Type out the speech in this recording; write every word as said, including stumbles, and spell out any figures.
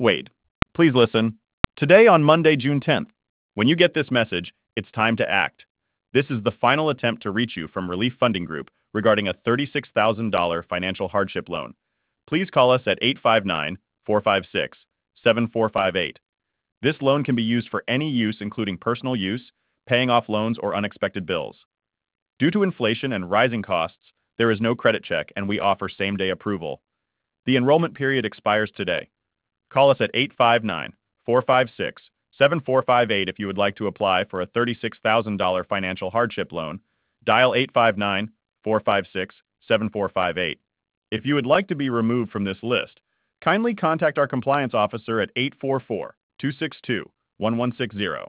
Wait. Please listen. Today on Monday, June tenth. When you get this message, it's time to act. This is the final attempt to reach you from Relief Funding Group regarding a thirty-six thousand dollars financial hardship loan. Please call us at eight five nine, four five six, seven four five eight. This loan can be used for any use including personal use, paying off loans, or unexpected bills. Due to inflation and rising costs, there is no credit check and we offer same-day approval. The enrollment period expires today. Call us at eight five nine, four five six, seven four five eight if you would like to apply for a thirty-six thousand dollars financial hardship loan. Dial eight five nine, four five six, seven four five eight. If you would like to be removed from this list, kindly contact our compliance officer at eight four four, two six two, one one six zero.